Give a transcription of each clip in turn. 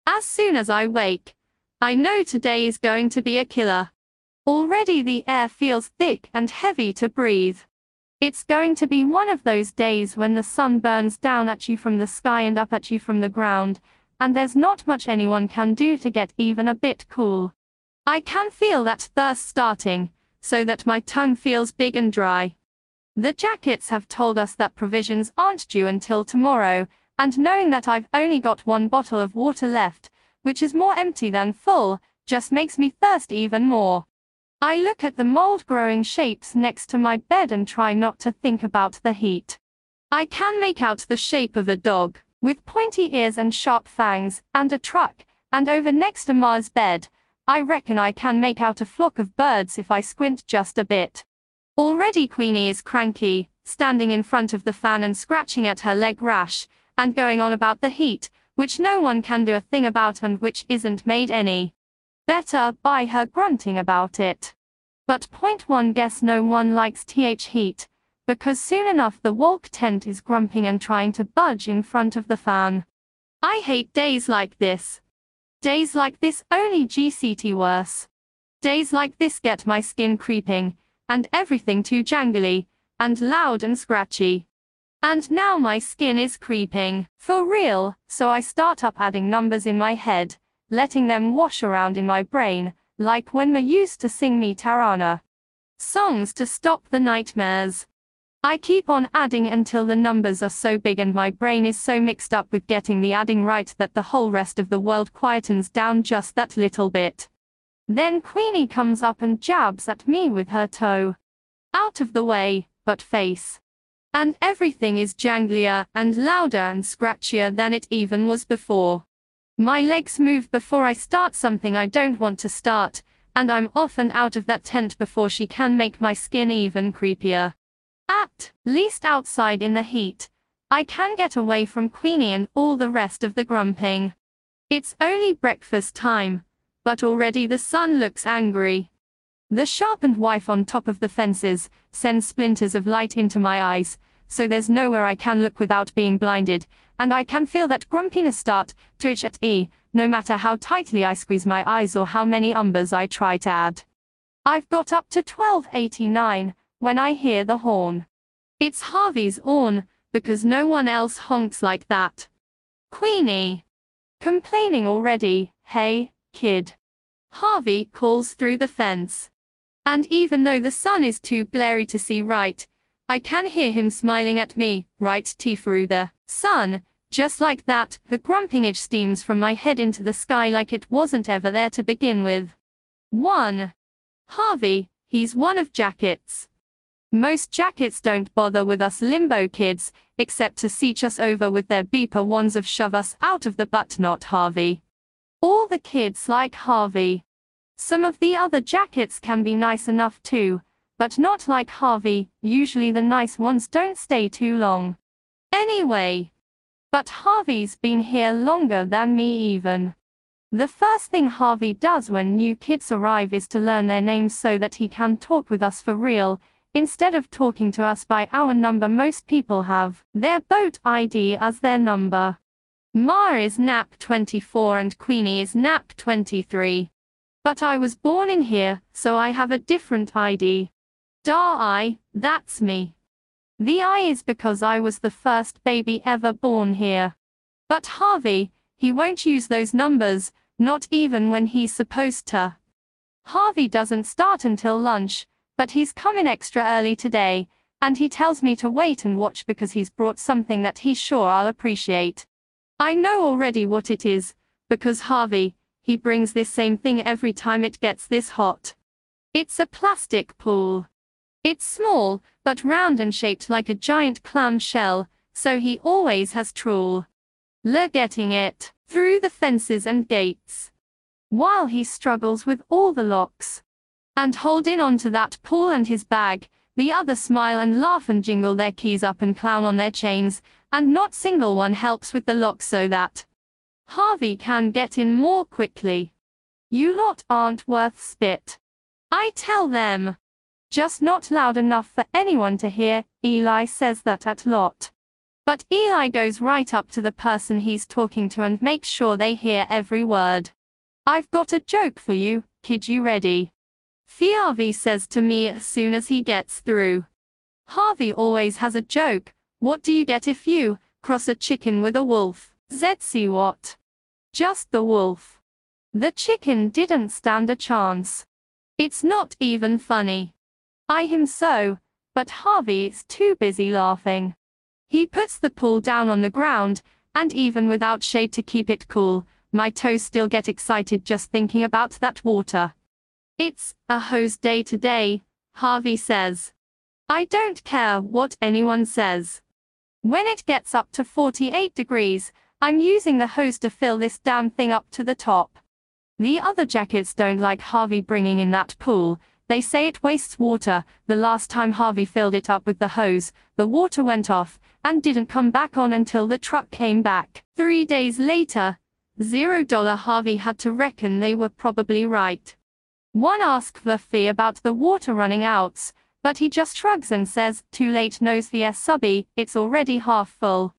As soon as I wake, I know today is going to be a killer. Already the air feels thick and heavy to breathe. It's going to be one of those days when the sun burns down at you from the sky and up at you from the ground, and there's not much anyone can do to get even a bit cool. I can feel that thirst starting, so that my tongue feels big and dry. The jackets have told us that provisions aren't due until tomorrow, and knowing that I've only got one bottle of water left, which is more empty than full, just makes me thirst even more. I look at the mold-growing shapes next to my bed and try not to think about the heat. I can make out the shape of a dog, with pointy ears and sharp fangs, and a truck, and over next to Ma's bed, I reckon I can make out a flock of birds if I squint just a bit. Already Queenie is cranky, standing in front of the fan and scratching at her leg rash, and going on about the heat, which no one can do a thing about and which isn't made any better by her grunting about it. But point one, guess no one likes heat, because soon enough the walk tent is grumping and trying to budge in front of the fan. I hate days like this. Days like this only GCT worse. Days like this get my skin creeping, and everything too jangly, and loud and scratchy. And now my skin is creeping, for real, so I start up adding numbers in my head, letting them wash around in my brain, like when Ma used to sing me Tarana songs to stop the nightmares. I keep on adding until the numbers are so big and my brain is so mixed up with getting the adding right that the whole rest of the world quietens down just that little bit. Then Queenie comes up and jabs at me with her toe. Out of the way, but face. And everything is janglier and louder and scratchier than it even was before. My legs move before I start something I don't want to start, and I'm off and out of that tent before she can make my skin even creepier. At least outside in the heat, I can get away from Queenie and all the rest of the grumping. It's only breakfast time, but already the sun looks angry. The sharpened wife on top of the fences sends splinters of light into my eyes, so there's nowhere I can look without being blinded, and I can feel that grumpiness start to itch at no matter how tightly I squeeze my eyes or how many umbers I try to add. I've got up to 12:89 when I hear the horn. It's Harvey's horn, because no one else honks like that. Queenie. Complaining already, hey, kid. Harvey calls through the fence. And even though the sun is too glary to see right, I can hear him smiling at me, right through the sun. Just like that, the grumping itch steams from my head into the sky like it wasn't ever there to begin with. 1. Harvey, he's one of jackets. Most jackets don't bother with us limbo kids, except to seach us over with their beeper wands of shove us out of the butt. Not Harvey. All the kids like Harvey. Some of the other jackets can be nice enough too, but not like Harvey. Usually the nice ones don't stay too long. Anyway. But Harvey's been here longer than me even. The first thing Harvey does when new kids arrive is to learn their names so that he can talk with us for real, instead of talking to us by our number. Most people have their boat ID as their number. Ma is NAP 24 and Queenie is NAP 23. But I was born in here, so I have a different ID. I, that's me. The I is because I was the first baby ever born here. But Harvey, he won't use those numbers, not even when he's supposed to. Harvey doesn't start until lunch, but he's coming extra early today, and he tells me to wait and watch because he's brought something that he's sure I'll appreciate. I know already what it is, because Harvey, he brings this same thing every time it gets this hot. It's a plastic pool. It's small, but round and shaped like a giant clam shell, so he always has trouble getting it through the fences and gates. While he struggles with all the locks and holding on to that pool and his bag, the others smile and laugh and jingle their keys up and clown on their chains, and not single one helps with the lock so that Harvey can get in more quickly. You lot aren't worth spit. I tell them. Just not loud enough for anyone to hear. Eli says that a lot. But Eli goes right up to the person he's talking to and makes sure they hear every word. "I've got a joke for you, kid, you ready?" Harvey says to me as soon as he gets through. Harvey always has a joke. What do you get if you cross a chicken with a wolf? Zetzi what? Just the wolf. The chicken didn't stand a chance. It's not even funny. I him so, but Harvey is too busy laughing. He puts the pool down on the ground, and even without shade to keep it cool, my toes still get excited just thinking about that water. "It's a hose day today," Harvey says. I don't care what anyone says. When it gets up to 48 degrees, I'm using the hose to fill this damn thing up to the top. The other jackets don't like Harvey bringing in that pool. They say it wastes water. The last time Harvey filled it up with the hose, the water went off and didn't come back on until the truck came back. 3 days later, $0 Harvey had to reckon they were probably right. One asked the fee about the water running out, but he just shrugs and says, "Too late, knows the subby, it's already half full."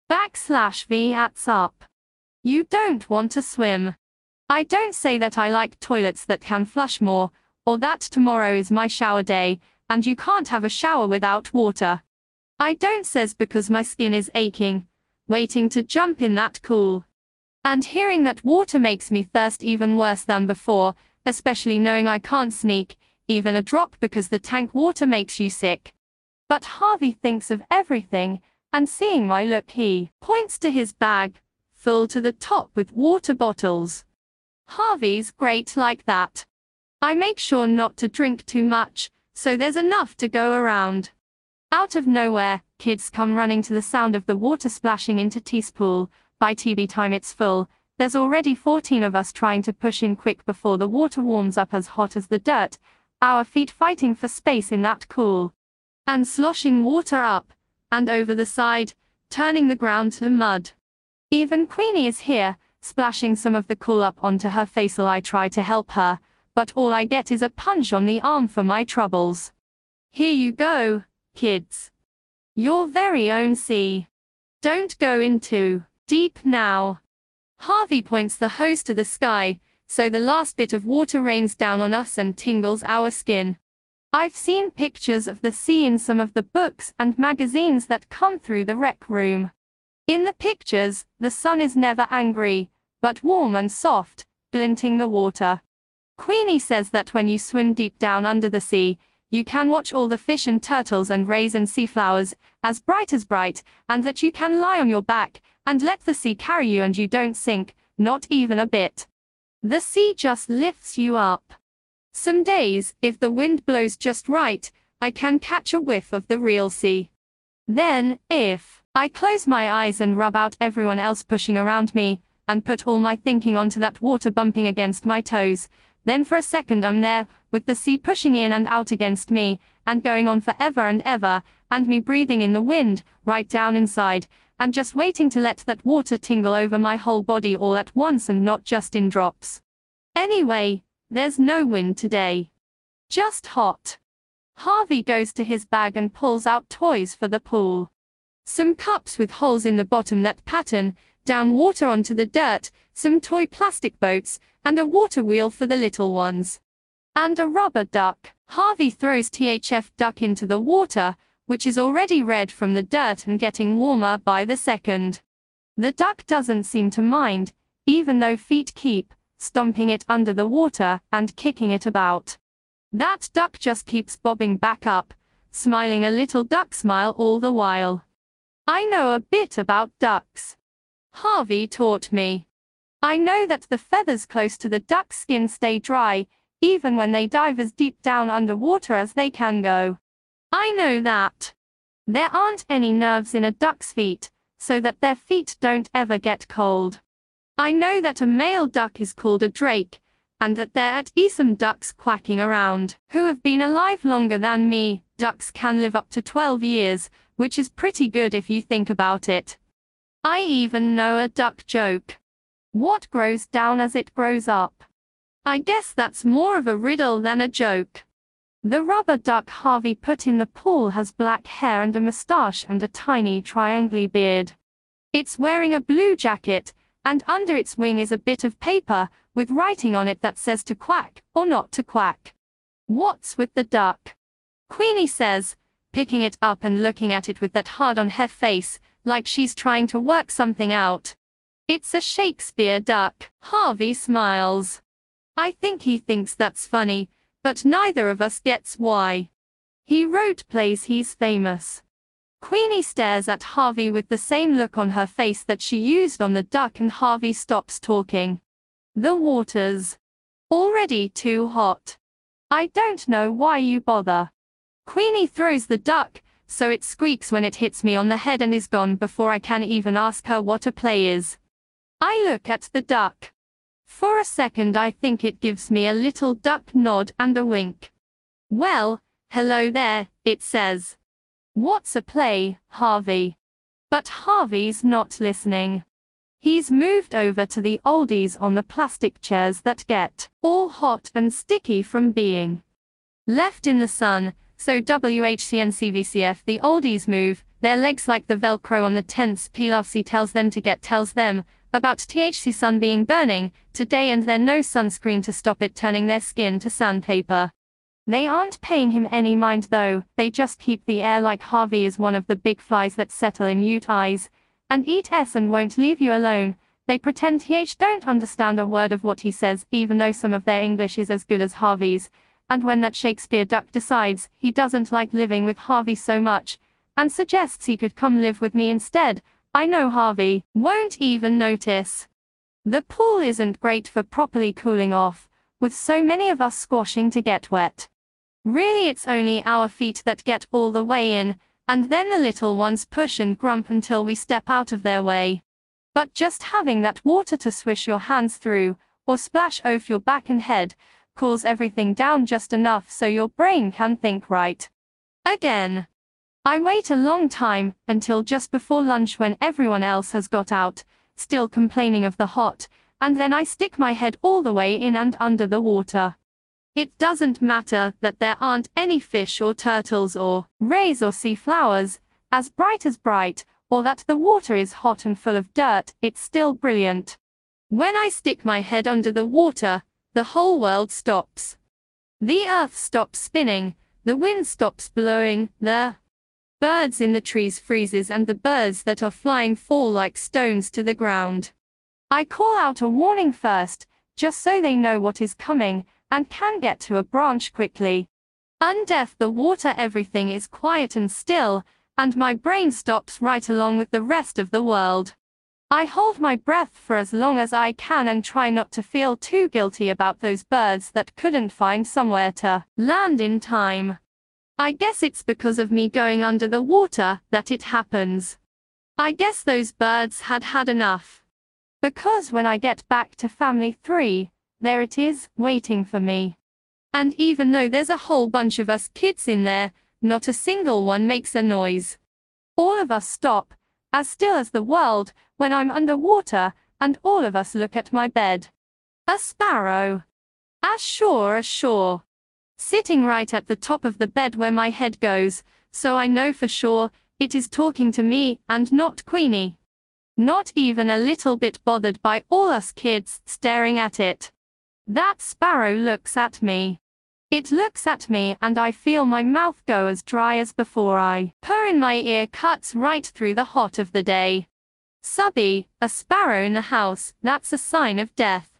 /V adds up. You don't want to swim. I don't say that I like toilets that can flush more, or that tomorrow is my shower day, and you can't have a shower without water. I don't says because my skin is aching, waiting to jump in that cool. And hearing that water makes me thirst even worse than before, especially knowing I can't sneak even a drop because the tank water makes you sick. But Harvey thinks of everything, and seeing my look he points to his bag, full to the top with water bottles. Harvey's great like that. I make sure not to drink too much, so there's enough to go around. Out of nowhere, kids come running to the sound of the water splashing into T's pool. By TB time it's full. There's already 14 of us trying to push in quick before the water warms up as hot as the dirt, our feet fighting for space in that cool. And sloshing water up and over the side, turning the ground to mud. Even Queenie is here, splashing some of the cool up onto her face while I try to help her, but all I get is a punch on the arm for my troubles. "Here you go, kids. Your very own sea. Don't go in too deep now." Harvey points the hose to the sky, so the last bit of water rains down on us and tingles our skin. I've seen pictures of the sea in some of the books and magazines that come through the rec room. In the pictures, the sun is never angry, but warm and soft, glinting the water. Queenie says that when you swim deep down under the sea, you can watch all the fish and turtles and rays and sea flowers, as bright, and that you can lie on your back and let the sea carry you and you don't sink, not even a bit. The sea just lifts you up. Some days, if the wind blows just right, I can catch a whiff of the real sea. Then, if I close my eyes and rub out everyone else pushing around me, and put all my thinking onto that water bumping against my toes, then for a second I'm there, with the sea pushing in and out against me, and going on forever and ever, and me breathing in the wind, right down inside, and just waiting to let that water tingle over my whole body all at once and not just in drops. Anyway, there's no wind today. Just hot. Harvey goes to his bag and pulls out toys for the pool. Some cups with holes in the bottom that pattern down water onto the dirt, some toy plastic boats, and a water wheel for the little ones. And a rubber duck. Harvey throws THF duck into the water, which is already red from the dirt and getting warmer by the second. The duck doesn't seem to mind, even though feet keep stomping it under the water and kicking it about. That duck just keeps bobbing back up, smiling a little duck smile all the while. I know a bit about ducks. Harvey taught me. I know that the feathers close to the duck's skin stay dry, even when they dive as deep down underwater as they can go. I know that there aren't any nerves in a duck's feet, so that their feet don't ever get cold. I know that a male duck is called a drake, and that there are some ducks quacking around, who have been alive longer than me. Ducks can live up to 12 years, which is pretty good if you think about it. I even know a duck joke. What grows down as it grows up? I guess that's more of a riddle than a joke. The rubber duck Harvey put in the pool has black hair and a mustache and a tiny triangle beard. It's wearing a blue jacket, and under its wing is a bit of paper, with writing on it that says to quack, or not to quack. What's with the duck? Queenie says, picking it up and looking at it with that hard-on-her face, like she's trying to work something out. It's a Shakespeare duck. Harvey smiles. I think he thinks that's funny, but neither of us gets why. He wrote plays, he's famous. Queenie stares at Harvey with the same look on her face that she used on the duck, and Harvey stops talking. The water's already too hot. I don't know why you bother. Queenie throws the duck, so it squeaks when it hits me on the head and is gone before I can even ask her what a play is. I look at the duck. For a second I think it gives me a little duck nod and a wink. Well, hello there, it says. What's a play, Harvey? But Harvey's not listening. He's moved over to the oldies on the plastic chairs that get all hot and sticky from being left in the sun, so WHCNCVCF the oldies move, their legs like the Velcro on the tents PLC tells them about THC sun being burning today, and then no sunscreen to stop it turning their skin to sandpaper. They aren't paying him any mind though, they just keep the air like Harvey is one of the big flies that settle in Ute eyes and eat S and won't leave you alone. They pretend don't understand a word of what he says, even though some of their English is as good as Harvey's. And when that Shakespeare duck decides he doesn't like living with Harvey so much, and suggests he could come live with me instead, I know Harvey won't even notice. The pool isn't great for properly cooling off, with so many of us squashing to get wet. Really, it's only our feet that get all the way in, and then the little ones push and grump until we step out of their way. But just having that water to swish your hands through, or splash over your back and head, cools everything down just enough so your brain can think right again. I wait a long time, until just before lunch when everyone else has got out, still complaining of the hot, and then I stick my head all the way in and under the water. It doesn't matter that there aren't any fish or turtles or rays or sea flowers, as bright, or that the water is hot and full of dirt, it's still brilliant. When I stick my head under the water, the whole world stops. The earth stops spinning, the wind stops blowing, the birds in the trees freezes, and the birds that are flying fall like stones to the ground. I call out a warning first, just so they know what is coming, and can get to a branch quickly. Underneath the water everything is quiet and still, and my brain stops right along with the rest of the world. I hold my breath for as long as I can and try not to feel too guilty about those birds that couldn't find somewhere to land in time. I guess it's because of me going under the water that it happens. I guess those birds had had enough. Because when I get back to family 3, there it is, waiting for me. And even though there's a whole bunch of us kids in there, not a single one makes a noise. All of us stop, as still as the world, when I'm underwater, and all of us look at my bed. A sparrow. As sure. Sitting right at the top of the bed where my head goes, so I know for sure, it is talking to me, and not Queenie. Not even a little bit bothered by all us kids staring at it. That sparrow looks at me. It looks at me and I feel my mouth go as dry as before. I purr in my ear cuts right through the hot of the day. Subby, a sparrow in the house, that's a sign of death.